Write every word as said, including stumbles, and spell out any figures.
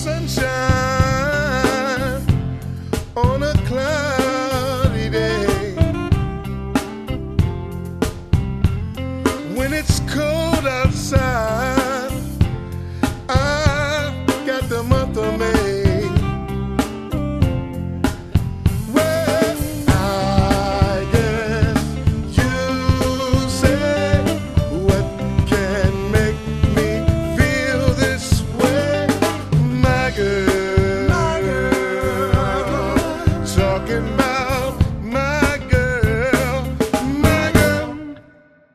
sunshine on a cloudy day. When it's cold